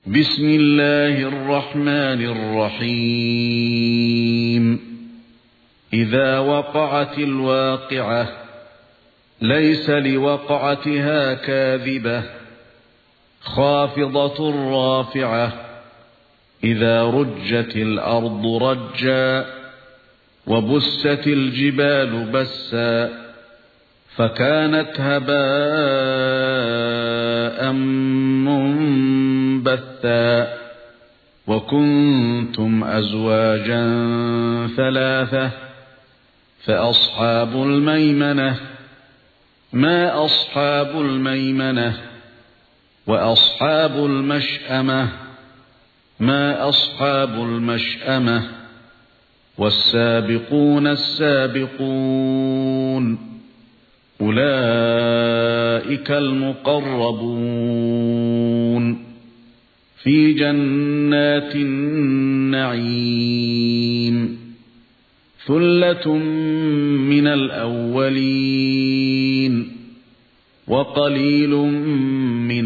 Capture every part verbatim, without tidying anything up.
بسم الله الرحمن الرحيم إذا وقعت الواقعة ليس لوقعتها كاذبة خافضة رافعة إذا رجت الأرض رجا وبست الجبال بسا فكانت هباء منبثا وكنتم أزواجا ثلاثة فأصحاب الميمنة ما أصحاب الميمنة وأصحاب المشأمة ما أصحاب المشأمة والسابقون السابقون أولئك المقربون في جنات النعيم ثلة من الأولين وقليل من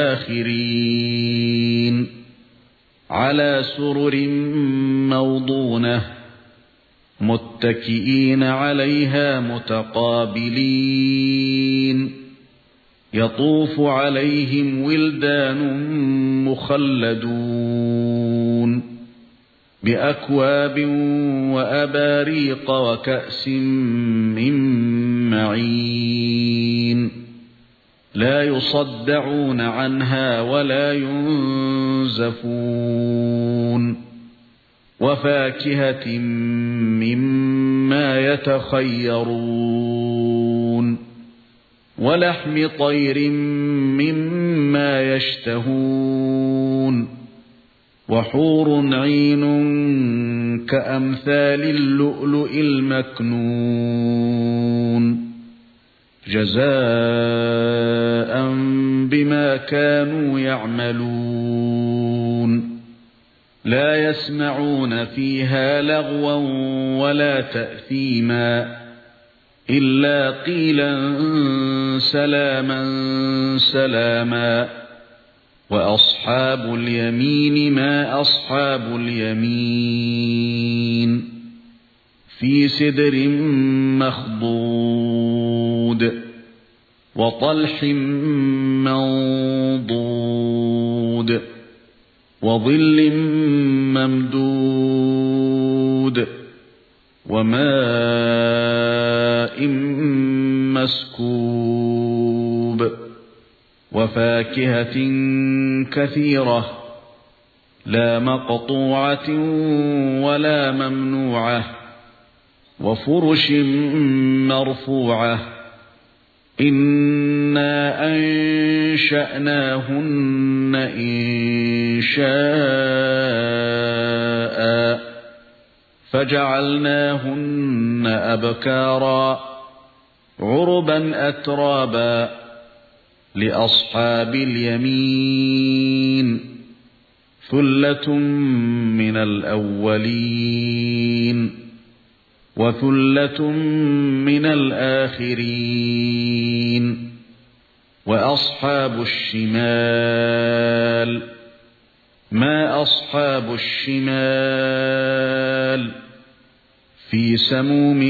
الآخرين على سرر موضونة متكئين عليها متقابلين يطوف عليهم ولدان مخلدون بأكواب وأباريق وكأس من معين لا يصدعون عنها ولا ينزفون وفاكهة مما يتخيرون ولحم طير مما يشتهون وحور عين كأمثال اللؤلؤ المكنون جزاء بما كانوا يعملون لا يسمعون فيها لغوا ولا تأثيما إلا قيلا سلاما سلاما وأصحاب اليمين ما أصحاب اليمين في سدر مخضود وطلح منضود وظل ممدود وماء مسكوب وفاكهة كثيرة لا مقطوعة ولا ممنوعة وفرش مرفوعة إنا أنشأناهن إنشاء فجعلناهن أبكارا عربا أترابا لأصحاب اليمين ثلة من الأولين وثلة من الآخرين وأصحاب الشمال ما أصحاب الشمال في سموم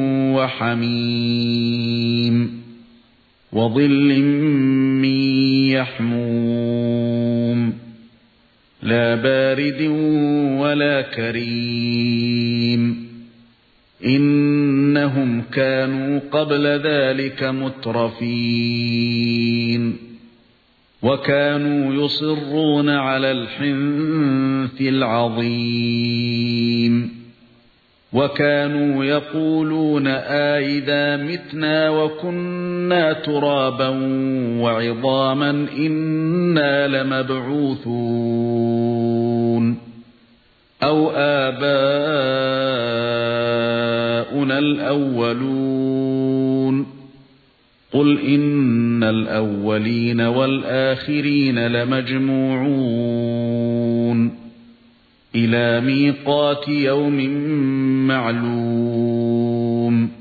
وحميم وظل من يحموم لا بارد ولا كريم إنهم كانوا قبل ذلك مترفين وكانوا يصرون على الحنث العظيم وكانوا يقولون أئذا متنا وكنا ترابا وعظاما إنا لمبعوثون أو آباؤنا الأولون قل إن الأولين والآخرين لمجموعون إلى ميقات يوم معلوم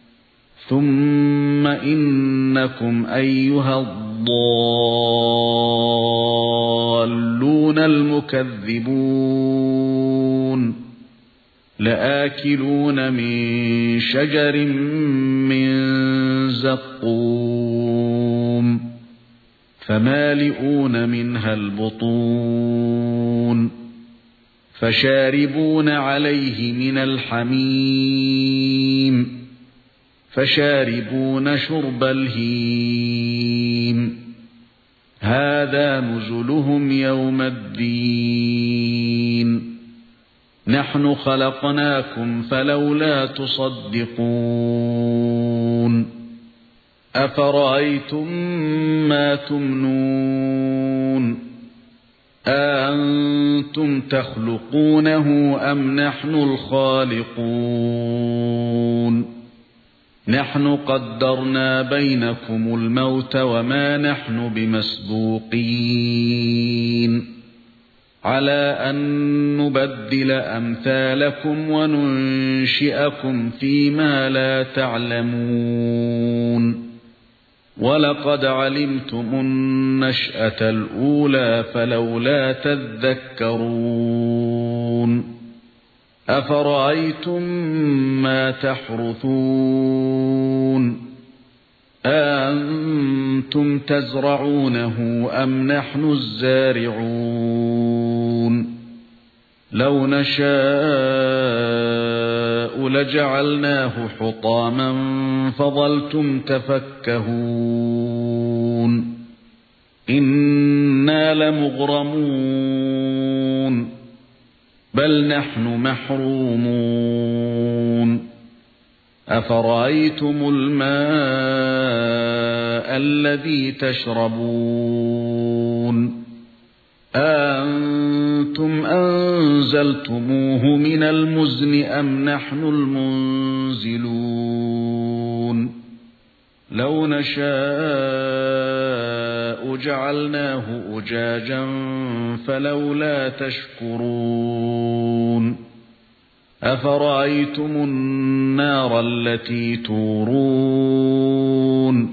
ثم إنكم أيها الضالون الضالون المكذبون لآكلون من شجر من زقوم فمالئون منها البطون فشاربون عليه من الحميم فشاربون شرب الهيم هذا نزلهم يوم الدين نحن خلقناكم فلولا تصدقون أفرأيتم ما تمنون أأنتم تخلقونه أم نحن الخالقون نحن قدرنا بينكم الموت وما نحن بمسبوقين على أن نبدل أمثالكم وننشئكم فيما لا تعلمون ولقد علمتم النشأة الأولى فلولا تذكرون أفرأيتم ما تحرثون أأنتم تزرعونه أم نحن الزارعون لو نشاء لجعلناه حطاما فظلتم تفكهون إنا لمغرمون بل نحن محرومون أفرأيتم الماء الذي تشربون أأنتم أنزلتموه من المزن أم نحن المنزلون لو نشاء جعلناه أجاجا فلولا تشكرون أفرأيتم النار التي تورون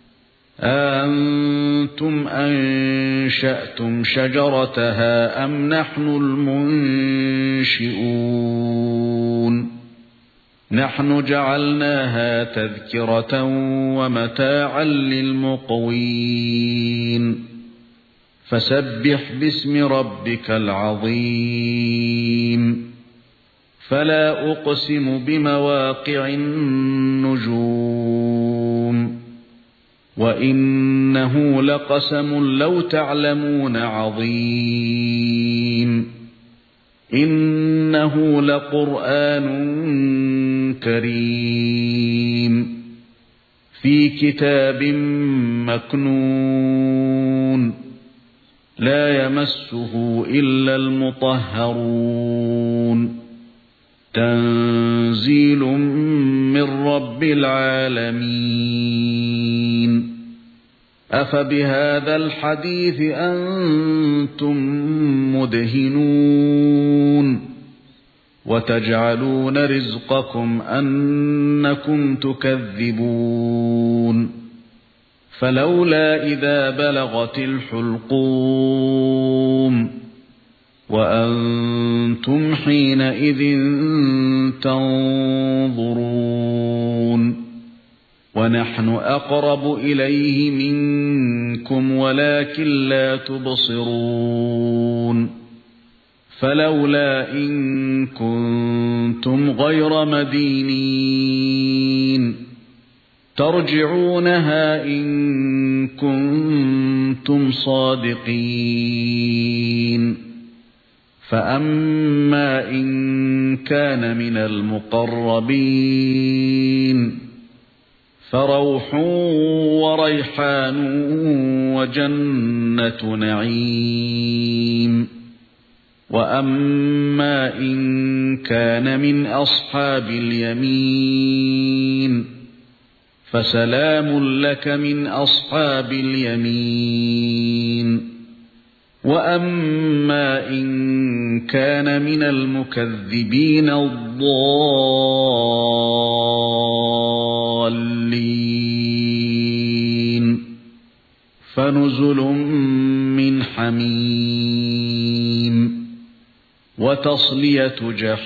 أأنتم أنشأتم شجرتها أم نحن المنشئون نحن جعلناها تذكرة ومتاعا للمقوين فسبح باسم ربك العظيم فلا أقسم بمواقع النجوم وإنه لقسم لو تعلمون عظيم إنه لقرآن كريم في كتاب مكنون لا يمسه إلا المطهرون تنزيل من رب العالمين أفبهذا الحديث أنتم مدهنون وتجعلون رزقكم أنكم تكذبون فلولا إذا بلغت الحلقوم وأنتم حينئذ تنظرون ونحن أقرب إليه منكم ولكن لا تبصرون فلولا إن كنتم غير مدينين ترجعونها إن كنتم صادقين فأما إن كان من المقربين فروح وريحان وجنة نعيم وأما إن كان من أصحاب اليمين فسلام لك من أصحاب اليمين وأما إن كان من المكذبين الضالين فنزل من حميم وتصلية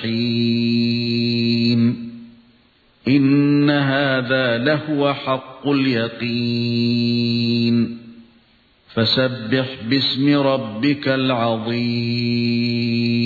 جحيم إن هذا لهو حق اليقين فسبح باسم ربك العظيم